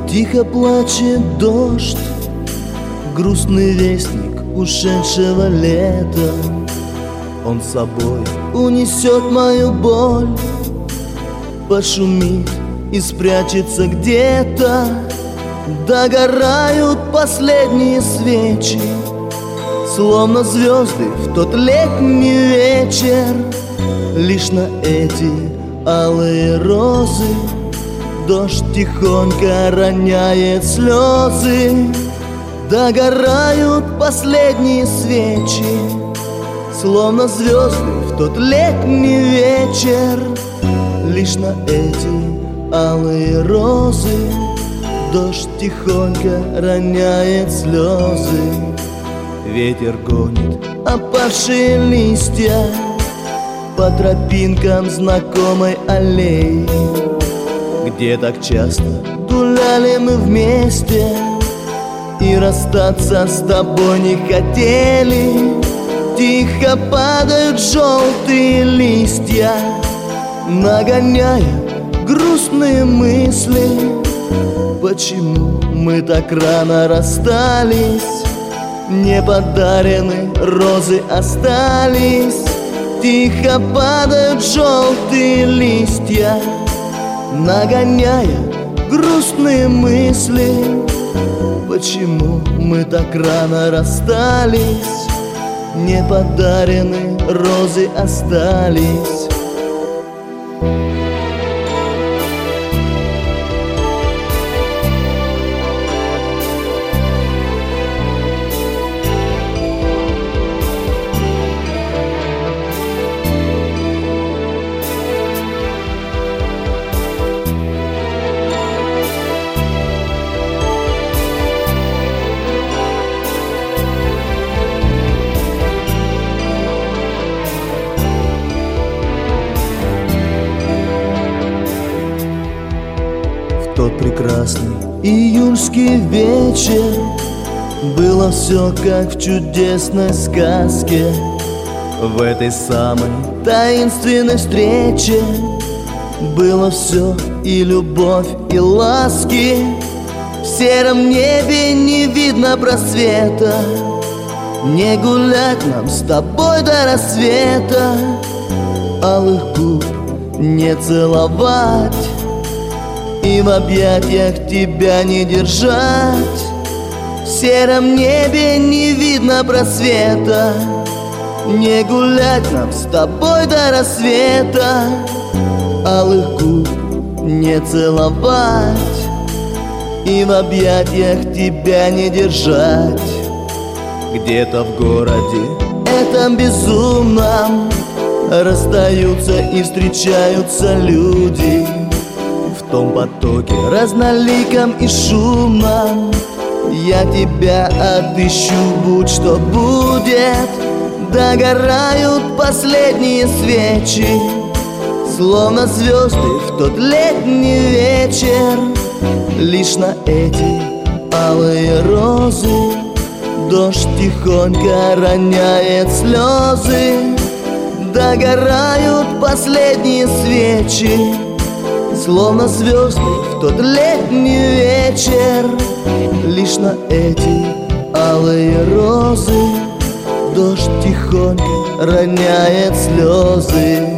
Тихо плачет дождь, грустный вестник ушедшего лета. Он с собой унесет мою боль, пошумит и спрячется где-то. Догорают последние свечи, словно звезды в тот летний вечер. Лишь на эти алые розы дождь тихонько роняет слезы. Догорают последние свечи, словно звезды в тот летний вечер. Лишь на эти алые розы дождь тихонько роняет слезы. Ветер гонит опавшие листья по тропинкам знакомой аллеи, где так часто гуляли мы вместе и расстаться с тобой не хотели. Тихо падают желтые листья, нагоняя грустные мысли. Почему мы так рано расстались? Не подарены розы остались. Тихо падают желтые листья, нагоняя грустные мысли. Почему мы так рано расстались? Не подарены розы остались. Тот прекрасный июльский вечер было все как в чудесной сказке. В этой самой таинственной встрече было все и любовь, и ласки. В сером небе не видно просвета, не гулять нам с тобой до рассвета. Алых губ не целовать и в объятиях тебя не держать. В сером небе не видно просвета, не гулять нам с тобой до рассвета. Алых губ не целовать и в объятиях тебя не держать. Где-то в городе этом безумном расстаются и встречаются люди. В том потоке разноликом и шумном я тебя отыщу, будь что будет. Догорают последние свечи, словно звезды в тот летний вечер. Лишь на эти алые розы дождь тихонько роняет слезы. Догорают последние свечи, словно звезды в тот летний вечер. Лишь на эти алые розы дождь тихонько роняет слезы.